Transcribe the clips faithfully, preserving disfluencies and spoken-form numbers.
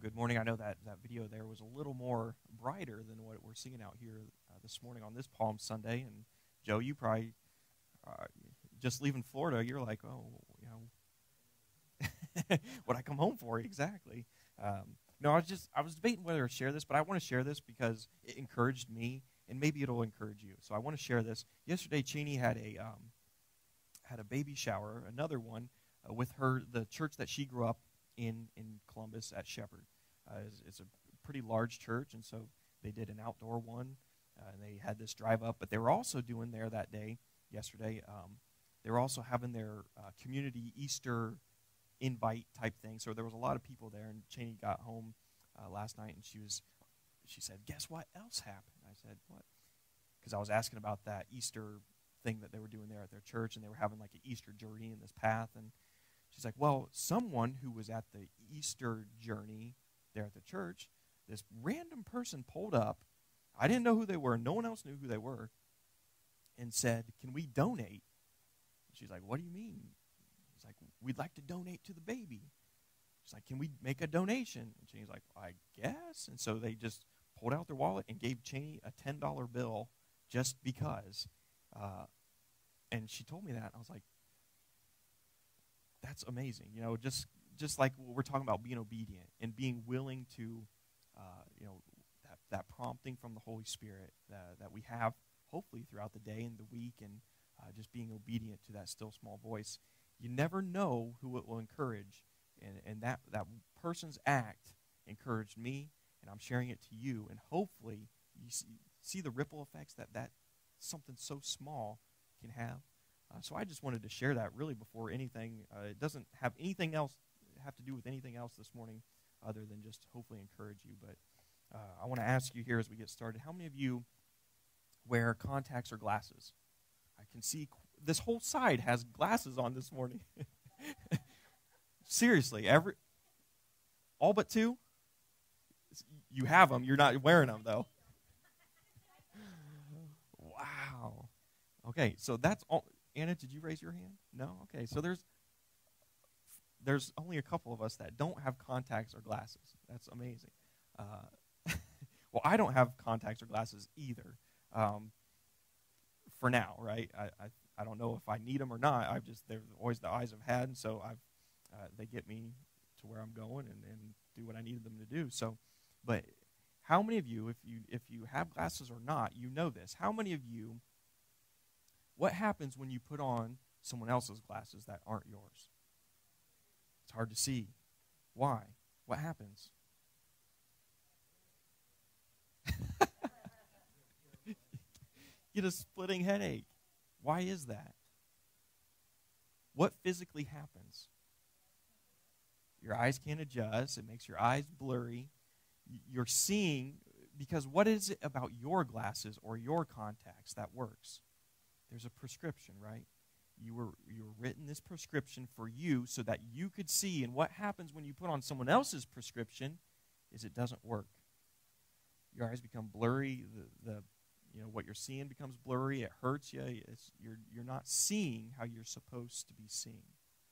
good morning. I know that that video there was a little more brighter than what we're seeing out here uh, this morning on this Palm Sunday. And Joe, you probably uh, just leaving Florida, you're like, oh, you know, what I come home for exactly. Um, no, I was just I was debating whether to share this, but I want to share this because it encouraged me, and maybe it'll encourage you. So I want to share this. Yesterday, Cheney had a um, had a baby shower, another one uh, with her the church that she grew up in in Columbus at Shepherd. Uh, it's, it's a pretty large church, and so they did an outdoor one, uh, and they had this drive up. But they were also doing there that day, yesterday. Um, they were also having their uh, community Easter invite type thing. So there was a lot of people there, and Cheney got home uh, last night, and she was, she said, "Guess what else happened?" I said, "What?" Because I was asking about that Easter thing that they were doing there at their church, and they were having like an Easter journey in this path, and she's like, "Well, someone who was at the Easter journey there at the church, this random person pulled up. I didn't know who they were. No one else knew who they were, and said, 'Can we donate?'" She's like, "What do you mean?" He's like, "We'd like to donate to the baby." She's like, "Can we make a donation?" And Cheney's like, "I guess." And so they just pulled out their wallet and gave Cheney a ten dollar bill just because. Uh, and she told me that. I was like, that's amazing. You know, just just like we're talking about being obedient and being willing to, uh, you know, that, that prompting from the Holy Spirit that, that we have hopefully throughout the day and the week, and uh, just being obedient to that still small voice. You never know who it will encourage, and, and that, that person's act encouraged me, and I'm sharing it to you, and hopefully you see, see the ripple effects that, that something so small can have. Uh, so I just wanted to share that really before anything. Uh, it doesn't have anything else have to do with anything else this morning other than just hopefully encourage you. But uh, I want to ask you here as we get started, how many of you wear contacts or glasses? I can see qu- this whole side has glasses on this morning. Seriously, every all but two? You have them. You're not wearing them, though. Wow. Okay, so that's all. Anna, did you raise your hand? No? Okay, so there's there's only a couple of us that don't have contacts or glasses. That's amazing. Uh, well, I don't have contacts or glasses either, um, for now, right? I, I I don't know if I need them or not. I've just, they're always the eyes I've had, and so I've uh, they get me to where I'm going and, and do what I needed them to do. So, but how many of you, if you if you have glasses or not, you know this. How many of you, what happens when you put on someone else's glasses that aren't yours? It's hard to see. Why? What happens? Get a splitting headache. Why is that? What physically happens? Your eyes can't adjust. It makes your eyes blurry. You're seeing, because what is it about your glasses or your contacts that works? There's a prescription, right? You were you were written this prescription for you so that you could see. And what happens when you put on someone else's prescription is it doesn't work. Your eyes become blurry. The, the you know what you're seeing becomes blurry. It hurts you. It's, you're you're not seeing how you're supposed to be seeing.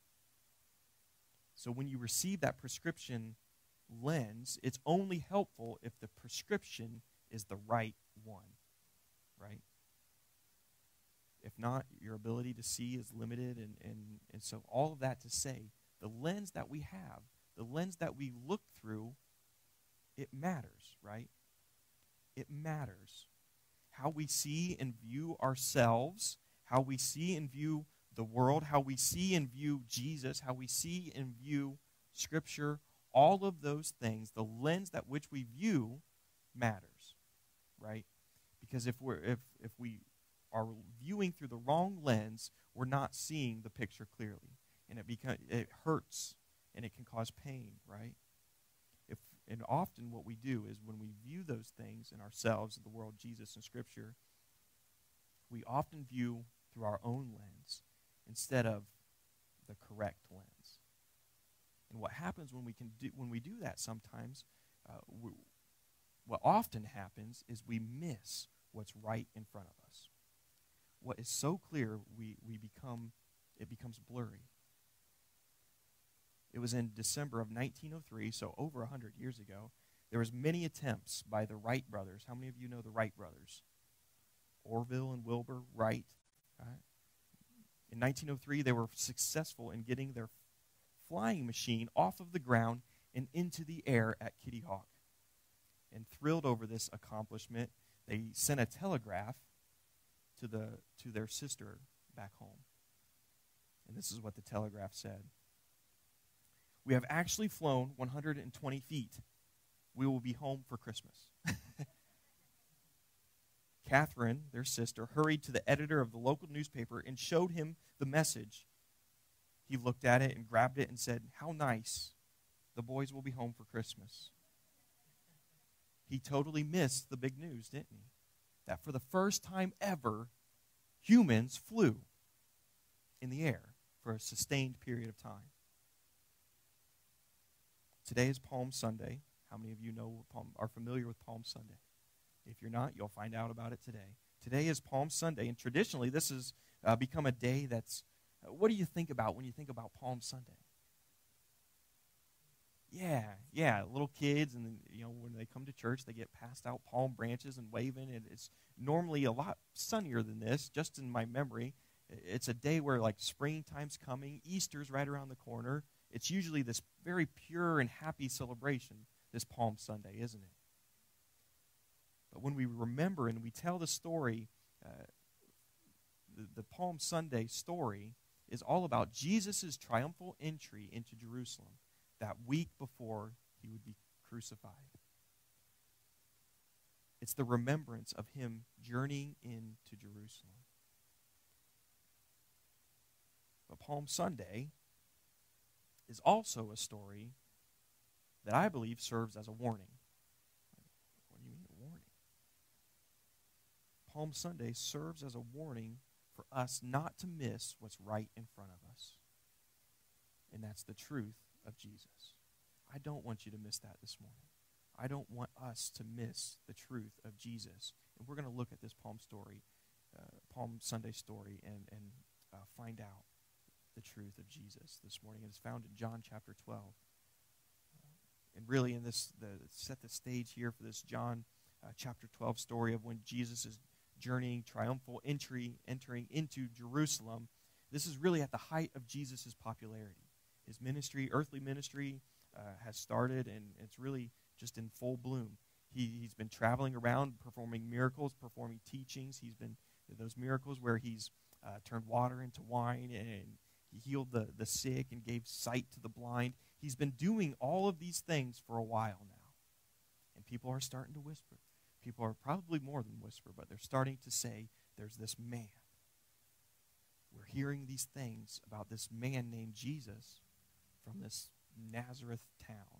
So when you receive that prescription lens, it's only helpful if the prescription is the right one, right? If not, your ability to see is limited, and, and, and so all of that to say, the lens that we have, the lens that we look through, it matters, right? It matters. How we see and view ourselves, how we see and view the world, how we see and view Jesus, how we see and view Scripture, all of those things, the lens that which we view matters, right? Because if we're if if we are viewing through the wrong lens, we're not seeing the picture clearly, and it becomes it hurts, and it can cause pain, right? If and often what we do is when we view those things in ourselves, in the world, Jesus, and Scripture, we often view through our own lens instead of the correct lens. And what happens when we can do when we do that sometimes, uh, we, what often happens is we miss what's right in front of us. What is so clear, we, we become, it becomes blurry. It was in December of nineteen oh three, so over one hundred years ago. There was many attempts by the Wright brothers. How many of you know the Wright brothers? Orville and Wilbur Wright. Right? In nineteen oh three, they were successful in getting their flying machine off of the ground and into the air at Kitty Hawk. And thrilled over this accomplishment, they sent a telegraph to the to their sister back home. And this is what the telegraph said. We have actually flown one hundred twenty feet. We will be home for Christmas. Catherine, their sister, hurried to the editor of the local newspaper and showed him the message. He looked at it and grabbed it and said, "How nice. The boys will be home for Christmas." He totally missed the big news, didn't he? That for the first time ever, humans flew in the air for a sustained period of time. Today is Palm Sunday. How many of you know Palm, are familiar with Palm Sunday? If you're not, you'll find out about it today. Today is Palm Sunday, and traditionally this has uh, become a day that's, uh, what do you think about when you think about Palm Sunday? Yeah, yeah, little kids, and you know when they come to church, they get passed out palm branches and waving, and it's normally a lot sunnier than this, just in my memory. It's a day where, like, springtime's coming, Easter's right around the corner. It's usually this very pure and happy celebration, this Palm Sunday, isn't it? But when we remember and we tell the story, uh, the, the Palm Sunday story is all about Jesus' triumphal entry into Jerusalem that week before he would be crucified. It's the remembrance of him journeying into Jerusalem. But Palm Sunday is also a story that I believe serves as a warning. What do you mean a warning? Palm Sunday serves as a warning for us not to miss what's right in front of us. And that's the truth of Jesus. I don't want you to miss that this morning. I don't want us to miss the truth of Jesus. And we're going to look at this Palm story, uh, Palm Sunday story, and, and uh, find out the truth of Jesus this morning. It is found in John chapter twelve. Uh, and really in this, the set the stage here for this John uh, chapter twelve story of when Jesus is journeying, triumphal entry, entering into Jerusalem. This is really at the height of Jesus' popularity. His ministry, earthly ministry, uh, has started, and it's really just in full bloom. He, he's been traveling around, performing miracles, performing teachings. He's been those miracles where he's uh, turned water into wine, and he healed the, the sick and gave sight to the blind. He's been doing all of these things for a while now. And people are starting to whisper. People are probably more than whisper, but they're starting to say, there's this man. We're hearing these things about this man named Jesus from this Nazareth town.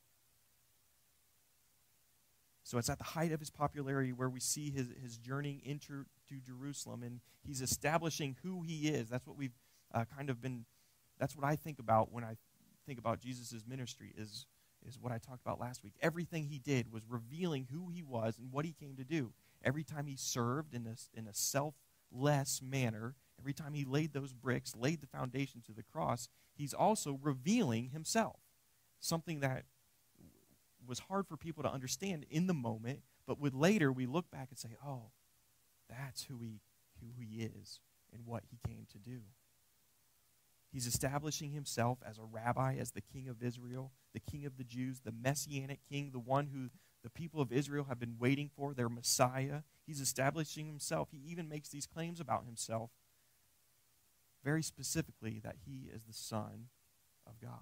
So it's at the height of his popularity where we see his, his journeying into to Jerusalem, and he's establishing who he is. That's what we've uh, kind of been, that's what I think about when I think about Jesus' ministry, is, is what I talked about last week. Everything he did was revealing who he was and what he came to do. Every time he served in a, in a selfless manner, every time he laid those bricks, laid the foundation to the cross, he's also revealing himself. Something that was hard for people to understand in the moment, but with later we look back and say, oh, that's who he, who he is and what he came to do. He's establishing himself as a rabbi, as the king of Israel, the king of the Jews, the messianic king, the one who the people of Israel have been waiting for, their Messiah. He's establishing himself. He even makes these claims about himself, very specifically that he is the Son of God.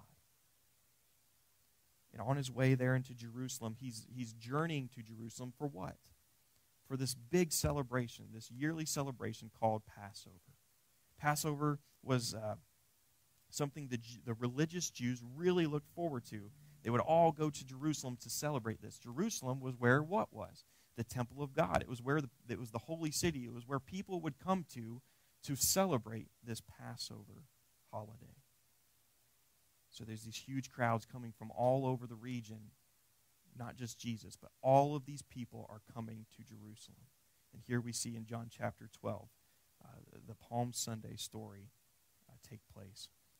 And on his way there into Jerusalem, he's, he's journeying to Jerusalem for what? For this big celebration, this yearly celebration called Passover. Passover was uh, something the, the religious Jews really looked forward to. They would all go to Jerusalem to celebrate this. Jerusalem was where what was? The temple of God. It was where the, it was the holy city. It was where people would come to to celebrate this Passover holiday. So there's these huge crowds coming from all over the region, not just Jesus, but all of these people are coming to Jerusalem. And here we see in John chapter twelve, uh, the, the Palm Sunday story uh, take place.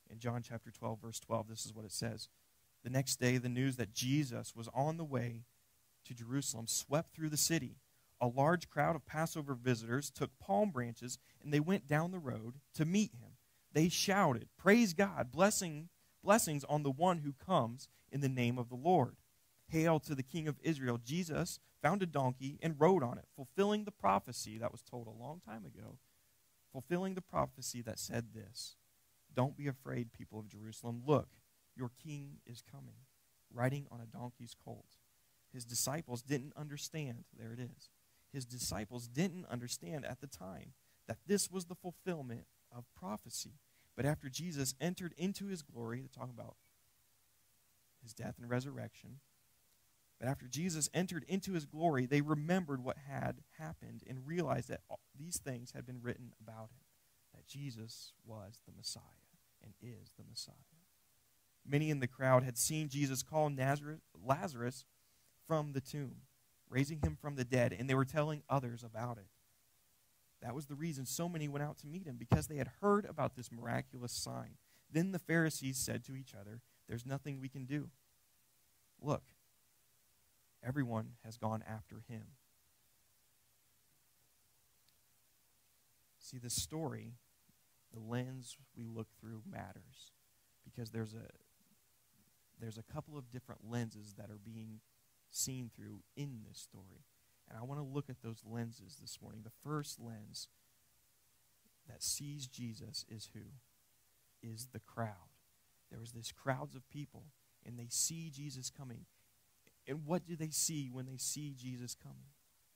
In John chapter twelve, verse twelve, this is what it says. The next day, the news that Jesus was on the way to Jerusalem swept through the city. A large crowd of Passover visitors took palm branches, and they went down the road to meet him. They shouted, "Praise God, blessing, blessings on the one who comes in the name of the Lord. Hail to the King of Israel." Jesus found a donkey and rode on it, fulfilling the prophecy that was told a long time ago, fulfilling the prophecy that said this, "Don't be afraid, people of Jerusalem. Look, your king is coming, riding on a donkey's colt." His disciples didn't understand. There it is. His disciples didn't understand at the time that this was the fulfillment of prophecy. But after Jesus entered into his glory, they're talking about his death and resurrection. But after Jesus entered into his glory, they remembered what had happened and realized that these things had been written about him, that Jesus was the Messiah and is the Messiah. Many in the crowd had seen Jesus call Nazareth, Lazarus from the tomb, raising him from the dead, and they were telling others about it. That was the reason so many went out to meet him, because they had heard about this miraculous sign. Then the Pharisees said to each other, "There's nothing we can do. Look, everyone has gone after him." See, the story, the lens we look through matters, because there's a there's a couple of different lenses that are being seen through in this story. And I want to look at those lenses this morning. The first lens that sees Jesus is who? Is the crowd. There was this crowds of people, and they see Jesus coming. And what do they see when they see Jesus coming?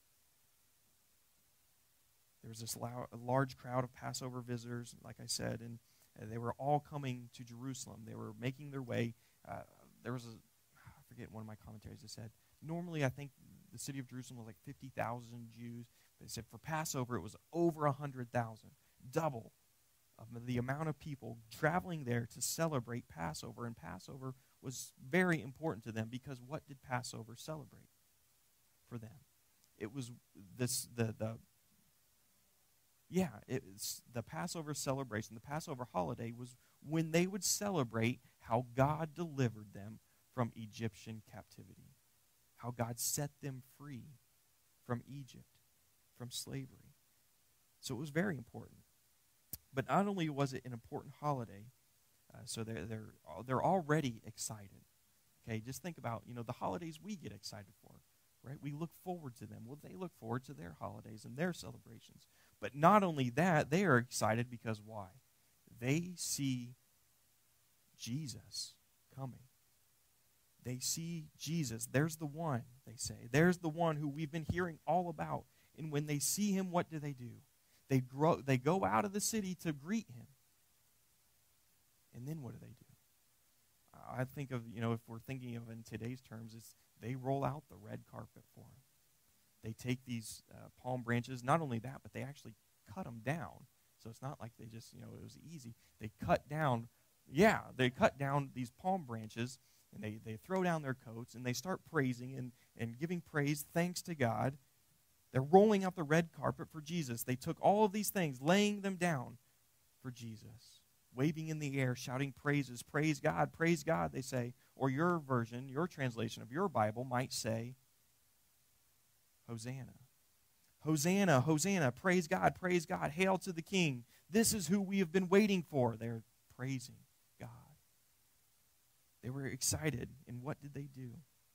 There was this loud, a large crowd of Passover visitors, like I said, and uh, they were all coming to Jerusalem. They were making their way. Uh, there was a, I forget one of my commentaries that said, normally I think the city of Jerusalem was like fifty thousand Jews. They said for Passover it was over one hundred thousand, double of the amount of people traveling there to celebrate Passover. And Passover was very important to them, because what did Passover celebrate for them? It was this the the yeah, it's the Passover celebration. The Passover holiday was when they would celebrate how God delivered them from Egyptian captivity, how God set them free from Egypt, from slavery. So it was very important. But not only was it an important holiday, uh, so they're, they're, they're already excited. Okay, just think about, you know, the holidays we get excited for, right? We look forward to them. Well, they look forward to their holidays and their celebrations. But not only that, they are excited because why? They see Jesus coming. They see Jesus. There's the one, they say. There's the one who we've been hearing all about. And when they see him, what do they do? They grow, they go out of the city to greet him. And then what do they do? I think of, you know, if we're thinking of in today's terms, it's they roll out the red carpet for him. They take these uh, palm branches. Not only that, but they actually cut them down. So it's not like they just, you know, it was easy. They cut down, yeah, they cut down these palm branches, and they, they throw down their coats, and they start praising and, and giving praise, thanks to God. They're rolling out the red carpet for Jesus. They took all of these things, laying them down for Jesus, waving in the air, shouting praises. Praise God, praise God, they say. Or your version, your translation of your Bible might say, Hosanna. Hosanna, Hosanna, praise God, praise God, hail to the King. This is who we have been waiting for. They're praising God. They were excited, and what did they do?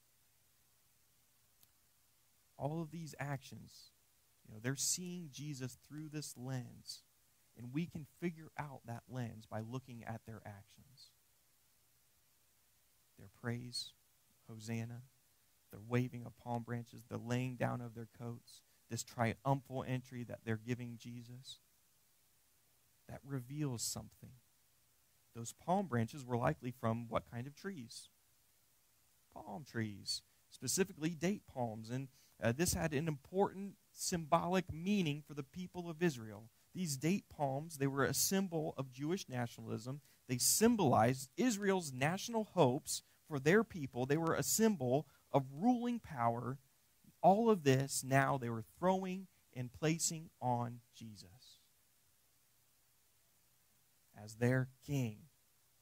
All of these actions, you know, they're seeing Jesus through this lens, and we can figure out that lens by looking at their actions. Their praise, Hosanna, their waving of palm branches, the laying down of their coats, this triumphal entry that they're giving Jesus, that reveals something. Those palm branches were likely from what kind of trees? Palm trees, specifically date palms. And uh, this had an important symbolic meaning for the people of Israel. These date palms, they were a symbol of Jewish nationalism. They symbolized Israel's national hopes for their people. They were a symbol of ruling power. All of this now they were throwing and placing on Jesus as their king,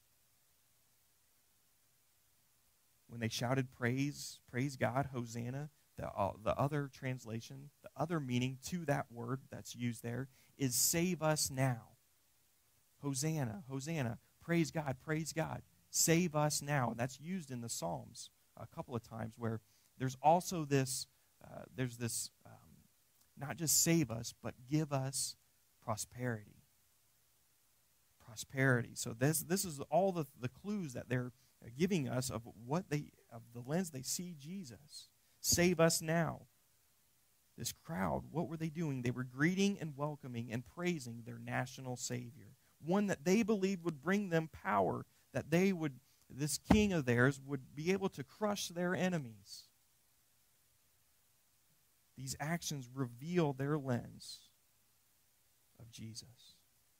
when they shouted praise, praise God, Hosanna, the, uh, the other translation, the other meaning to that word that's used there is save us now. Hosanna, Hosanna, praise God, praise God, save us now. And that's used in the Psalms a couple of times where there's also this, uh, there's this, um, not just save us, but give us prosperity. Prosperity. So this this is all the, the clues that they're giving us of what they, of the lens they see Jesus. Save us now. This crowd, what were they doing? They were greeting and welcoming and praising their national Savior, one that they believed would bring them power, that they would, this king of theirs would be able to crush their enemies. These actions reveal their lens of Jesus.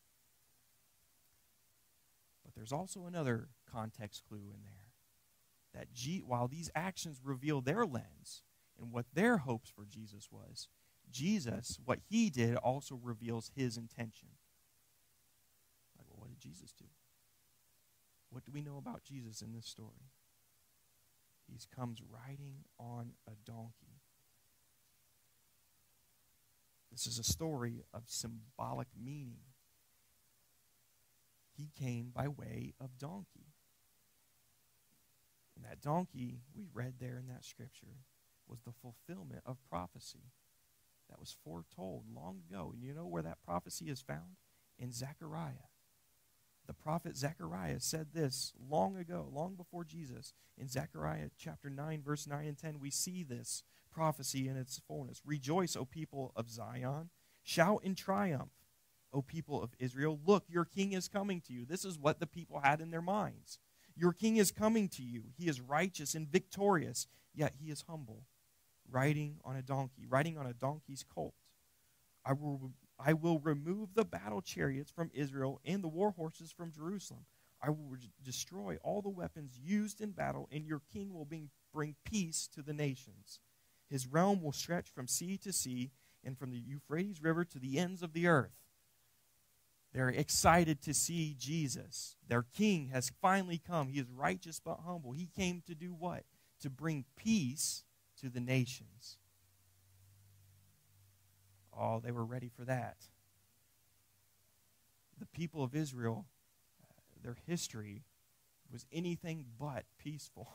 But there's also another context clue in there. That G, while these actions reveal their lens and what their hopes for Jesus was, Jesus, what he did, also reveals his intention. Like, well, what did Jesus do? What do we know about Jesus in this story? He comes riding on a donkey. This is a story of symbolic meaning. He came by way of donkey. And that donkey, we read there in that scripture, was the fulfillment of prophecy that was foretold long ago. And you know where that prophecy is found? In Zechariah. The prophet Zechariah said this long ago, long before Jesus. In Zechariah chapter nine, verse nine and ten, we see this prophecy in its fullness. Rejoice, O people of Zion. Shout in triumph, O people of Israel. Look, your king is coming to you. This is what the people had in their minds. Your king is coming to you. He is righteous and victorious, yet he is humble, riding on a donkey, riding on a donkey's colt. I will, I will remove the battle chariots from Israel and the war horses from Jerusalem. I will re- destroy all the weapons used in battle, and your king will bring, bring peace to the nations. His realm will stretch from sea to sea and from the Euphrates River to the ends of the earth. They're excited to see Jesus. Their king has finally come. He is righteous but humble. He came to do what? To bring peace to the nations. Oh, they were ready for that. The people of Israel, uh, their history was anything but peaceful.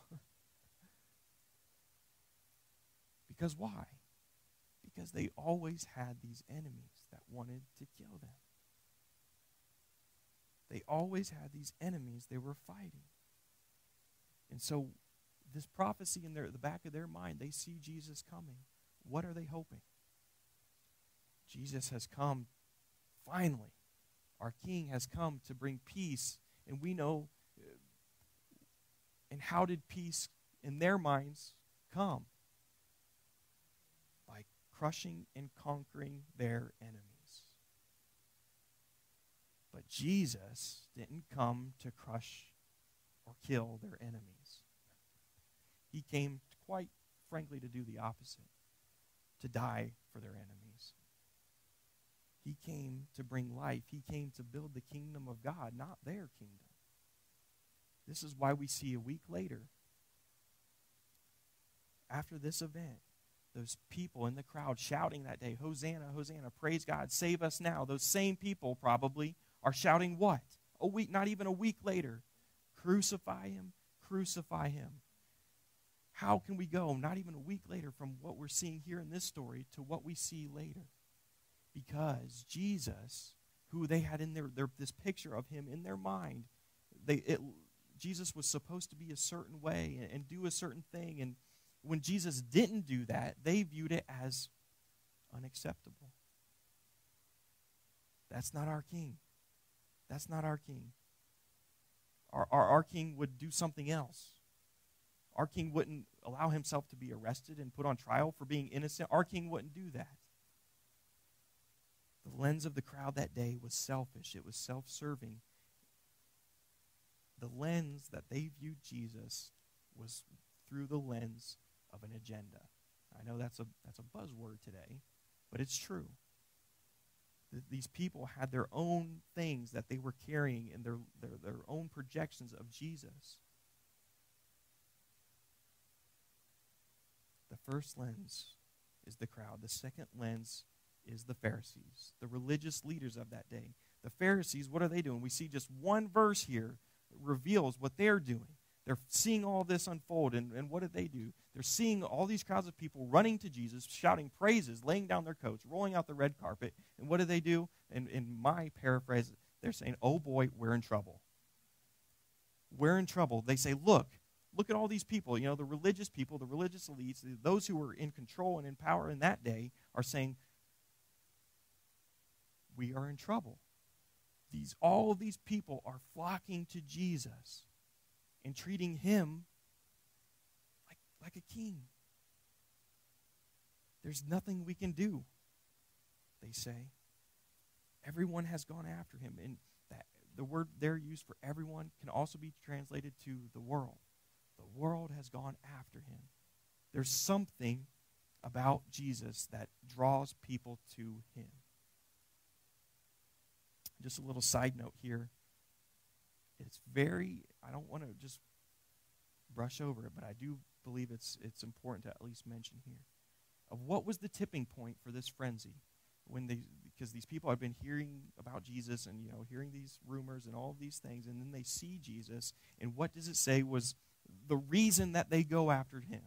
Because why? Because they always had these enemies that wanted to kill them. They always had these enemies they were fighting. And so this prophecy in their, the back of their mind, they see Jesus coming. What are they hoping? Jesus has come finally. Our King has come to bring peace. And we know, uh, and how did peace in their minds come? By crushing and conquering their enemies. But Jesus didn't come to crush or kill their enemies. He came, quite frankly, to do the opposite, to die for their enemies. He came to bring life. He came to build the kingdom of God, not their kingdom. This is why we see a week later, after this event, those people in the crowd shouting that day, Hosanna, Hosanna, praise God, save us now. Those same people probably are shouting what? A week, not even a week later. Crucify him, crucify him. How can we go, not even a week later, from what we're seeing here in this story to what we see later? Because Jesus, who they had in their, their this picture of him in their mind, they it, Jesus was supposed to be a certain way and, and do a certain thing. And when Jesus didn't do that, they viewed it as unacceptable. That's not our King. That's not our King. Our, our, our King would do something else. Our King wouldn't allow himself to be arrested and put on trial for being innocent. Our King wouldn't do that. The lens of the crowd that day was selfish. It was self-serving. The lens that they viewed Jesus was through the lens of an agenda. I know that's a that's a buzzword today, but it's true. These people had their own things that they were carrying in their, their, their own projections of Jesus. The first lens is the crowd. The second lens is the Pharisees, the religious leaders of that day. The Pharisees, what are they doing? We see just one verse here reveals what they're doing. They're seeing all this unfold, and, and what did they do? They're seeing all these crowds of people running to Jesus, shouting praises, laying down their coats, rolling out the red carpet. And what do they do? And in my paraphrase, they're saying, oh boy, we're in trouble. We're in trouble. They say, look, look at all these people. You know, the religious people, the religious elites, those who were in control and in power in that day are saying, we are in trouble. These, all of these people are flocking to Jesus and treating him like, like a king. There's nothing we can do, they say. Everyone has gone after him. And that, the word there used for everyone can also be translated to the world. The world has gone after him. There's something about Jesus that draws people to him. Just a little side note here. It's very, I don't want to just brush over it, but I do believe it's it's important to at least mention here. Of what was the tipping point for this frenzy? When they, because these people had been hearing about Jesus and, you know, hearing these rumors and all of these things, and then they see Jesus, and what does it say was the reason that they go after him?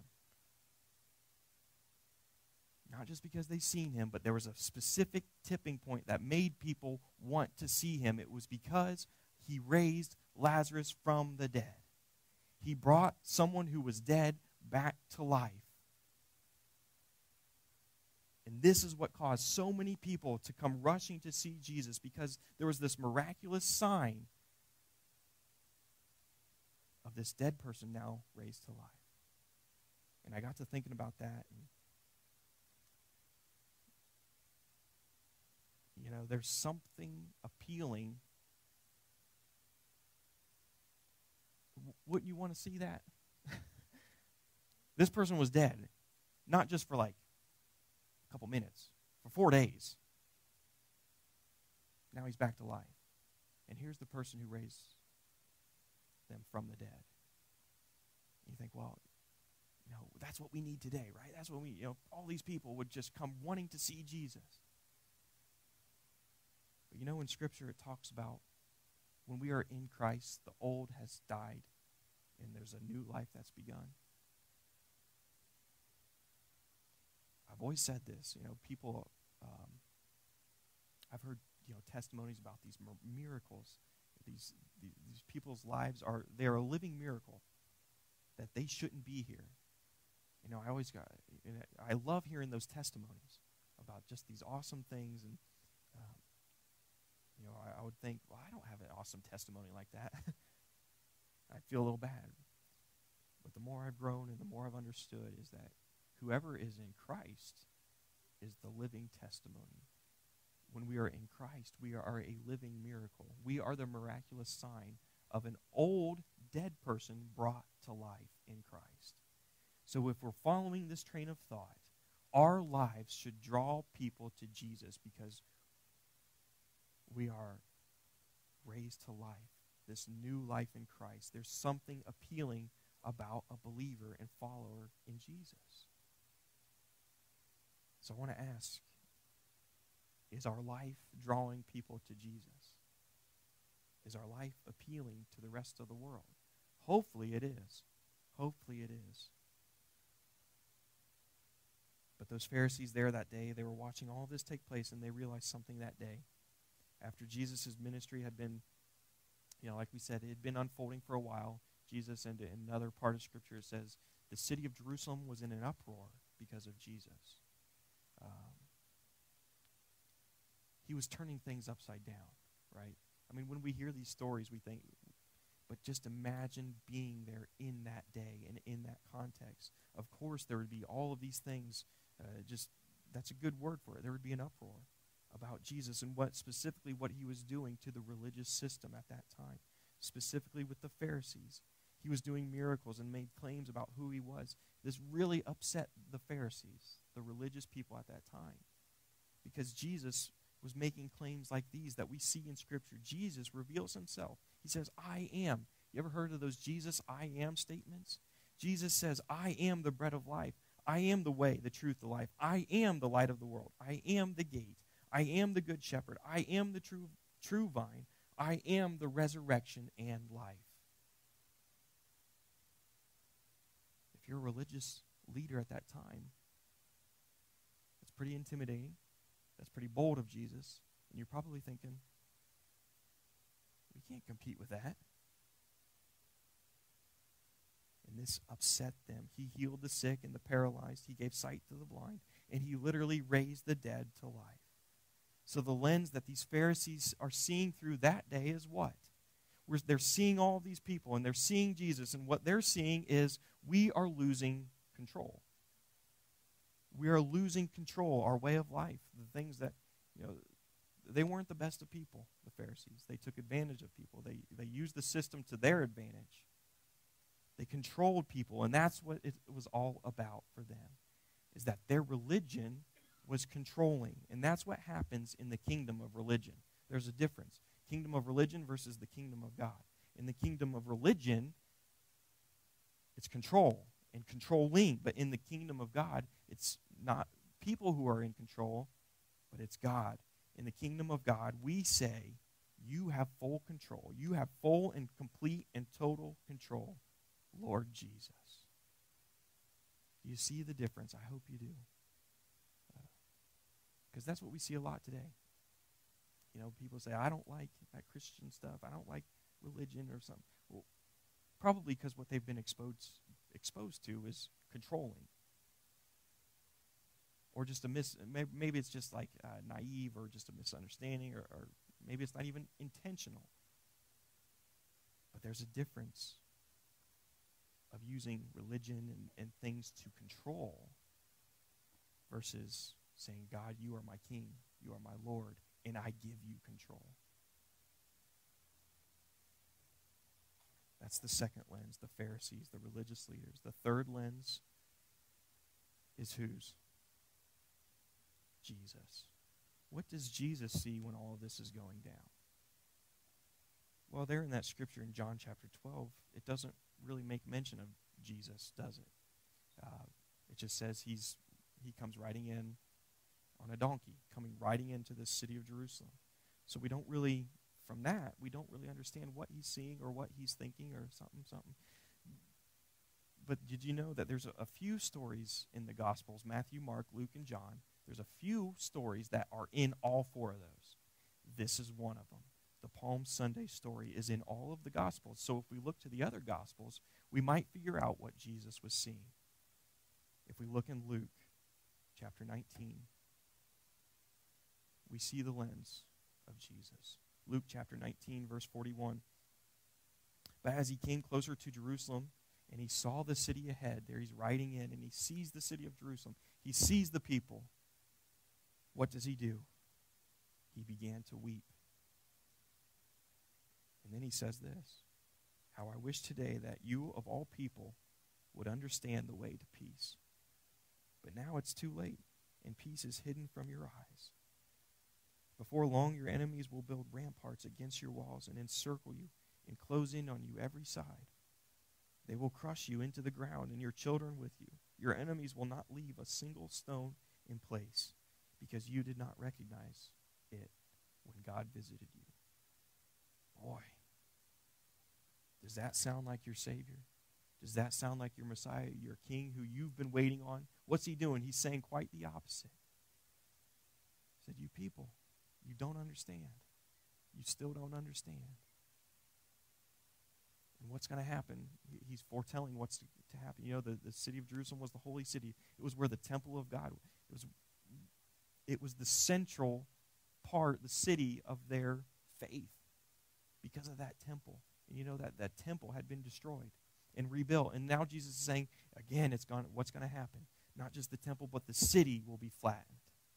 Not just because they seen him, but there was a specific tipping point that made people want to see him. It was because he raised Lazarus from the dead. He brought someone who was dead back to life. And this is what caused so many people to come rushing to see Jesus, because there was this miraculous sign of this dead person now raised to life. And I got to thinking about that. And, you know, there's something appealing. Wouldn't you want to see that? This person was dead, not just for like a couple minutes, for four days. Now he's back to life. And here's the person who raised them from the dead. You think, well, you know, that's what we need today, right? That's what we, you know, all these people would just come wanting to see Jesus. But you know, in Scripture it talks about when we are in Christ, the old has died and there's a new life that's begun. I've always said this, you know, people, um, I've heard, you know, testimonies about these miracles. These, these these people's lives are, they're a living miracle that they shouldn't be here. You know, I always got, I love hearing those testimonies about just these awesome things. And, um, you know, I, I would think, well, I don't have an awesome testimony like that. I'd feel a little bad. But the more I've grown and the more I've understood is that whoever is in Christ is the living testimony. When we are in Christ, we are a living miracle. We are the miraculous sign of an old, dead person brought to life in Christ. So if we're following this train of thought, our lives should draw people to Jesus because we are raised to life, this new life in Christ. There's something appealing about a believer and follower in Jesus. So I want to ask, is our life drawing people to Jesus? Is our life appealing to the rest of the world? Hopefully it is. Hopefully it is. But those Pharisees there that day, they were watching all of this take place, and they realized something that day. After Jesus' ministry had been, you know, like we said, it had been unfolding for a while. Jesus, and in another part of Scripture, it says, the city of Jerusalem was in an uproar because of Jesus. Um, he was turning things upside down, right? I mean, when we hear these stories, we think, but just imagine being there in that day and in that context. Of course, there would be all of these things, uh, just, that's a good word for it. There would be an uproar about Jesus and what specifically what he was doing to the religious system at that time, specifically with the Pharisees. He was doing miracles and made claims about who he was. This really upset the Pharisees, the religious people at that time, because Jesus was making claims like these that we see in Scripture. Jesus reveals himself. He says, I am. You ever heard of those Jesus I am statements? Jesus says, I am the bread of life. I am the way, the truth, the life. I am the light of the world. I am the gate. I am the good shepherd. I am the true, true vine. I am the resurrection and life. If you're a religious leader at that time, that's pretty intimidating. That's pretty bold of Jesus. And you're probably thinking, we can't compete with that. And this upset them. He healed the sick and the paralyzed. He gave sight to the blind. And he literally raised the dead to life. So the lens that these Pharisees are seeing through that day is what? Where they're seeing all these people and they're seeing Jesus. And what they're seeing is we are losing control. We are losing control, our way of life. The things that, you know, they weren't the best of people, the Pharisees. They took advantage of people. They, they used the system to their advantage. They controlled people, and that's what it was all about for them, is that their religion was controlling. And that's what happens in the kingdom of religion. There's a difference. Kingdom of religion versus the kingdom of God. In the kingdom of religion, it's control and controlling. But in the kingdom of God, it's not people who are in control, but it's God. In the kingdom of God, we say, you have full control. You have full and complete and total control, Lord Jesus. Do you see the difference? I hope you do. Because uh, that's what we see a lot today. You know, people say, I don't like that Christian stuff. I don't like religion or something. Well, probably because what they've been exposed exposed to is controlling. Or just a mis, maybe, maybe it's just like uh, naive or just a misunderstanding, or, or maybe it's not even intentional. But there's a difference of using religion and, and things to control versus saying, God, you are my king, you are my Lord, and I give you control. That's the second lens, the Pharisees, the religious leaders. The third lens is whose? Jesus. What does Jesus see when all of this is going down? Well, there in that scripture in John chapter twelve, it doesn't really make mention of Jesus, does it? Uh, it just says he's he comes riding in on a donkey, coming riding into the city of Jerusalem. So we don't really, from that, we don't really understand what he's seeing or what he's thinking or something, something. But did you know that there's a, a few stories in the Gospels, Matthew, Mark, Luke, and John, there's a few stories that are in all four of those. This is one of them. The Palm Sunday story is in all of the Gospels. So if we look to the other Gospels, we might figure out what Jesus was seeing. If we look in Luke chapter nineteen, we see the lens of Jesus. Luke chapter nineteen, verse forty-one. But as he came closer to Jerusalem, and he saw the city ahead, there he's riding in, and he sees the city of Jerusalem. He sees the people. What does he do? He began to weep. And then he says this, how I wish today that you of all people would understand the way to peace. But now it's too late, and peace is hidden from your eyes. Before long, your enemies will build ramparts against your walls and encircle you and close in on you every side. They will crush you into the ground and your children with you. Your enemies will not leave a single stone in place because you did not recognize it when God visited you. Boy, does that sound like your Savior? Does that sound like your Messiah, your King who you've been waiting on? What's he doing? He's saying quite the opposite. He said, you people, you don't understand. You still don't understand. And what's going to happen? He's foretelling what's to, to happen. You know, the, the city of Jerusalem was the holy city. It was where the temple of God, it was, it was the central part, the city of their faith because of that temple. And you know that that temple had been destroyed and rebuilt. And now Jesus is saying, again, it's gone. What's going to happen? Not just the temple, but the city will be flattened.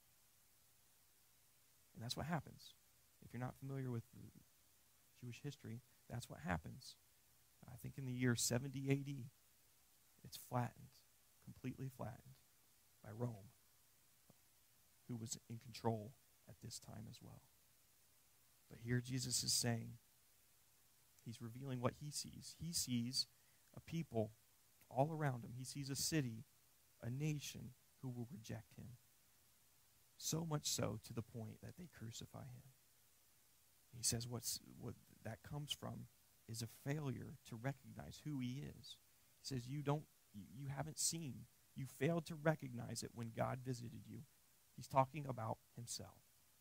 And that's what happens. If you're not familiar with Jewish history, that's what happens. I think in the year seventy A D, it's flattened, completely flattened by Rome, who was in control at this time as well. But here Jesus is saying, he's revealing what he sees. He sees a people all around him. He sees a city a nation who will reject him. So much so to the point that they crucify him. He says what's, what that comes from is a failure to recognize who he is. He says you don't, you, you haven't seen, you failed to recognize it when God visited you. He's talking about himself.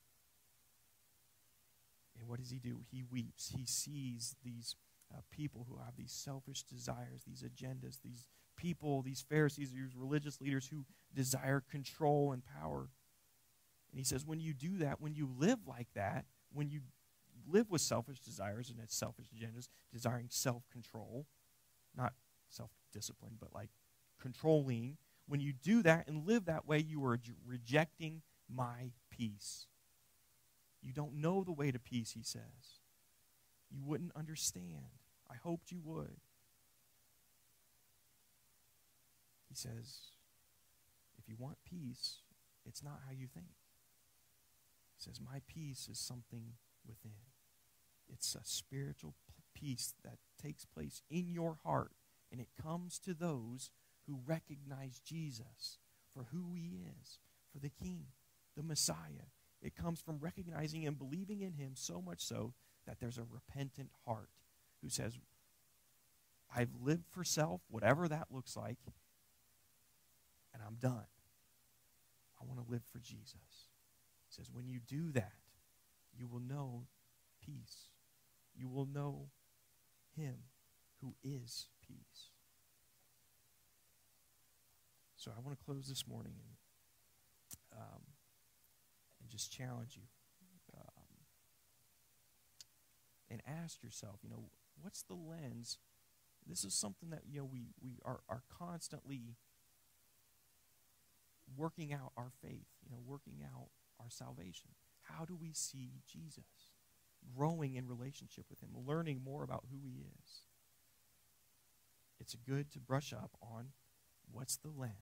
And what does he do? He weeps. He sees these uh, people who have these selfish desires, these agendas, these people, these Pharisees, these religious leaders who desire control and power. And he says when you do that, when you live like that, when you live with selfish desires and its selfish agendas, desiring self-control, not self-discipline, but like controlling, when you do that and live that way, you are rejecting my peace. You don't know the way to peace, he says. You wouldn't understand. I hoped you would. He says, if you want peace, it's not how you think. He says, my peace is something within. It's a spiritual peace that takes place in your heart, and it comes to those who recognize Jesus for who he is, for the King, the Messiah. It comes from recognizing and believing in him so much so that there's a repentant heart who says, I've lived for self, whatever that looks like, and I'm done. I want to live for Jesus. He says, when you do that, you will know peace. You will know him who is peace. So I want to close this morning and, um, and just challenge you. Um, and ask yourself, you know, what's the lens? This is something that, you know, we, we are, are constantly working out our faith, you know, working out our salvation. How do we see Jesus? Growing in relationship with him, learning more about who he is. It's good to brush up on what's the lens.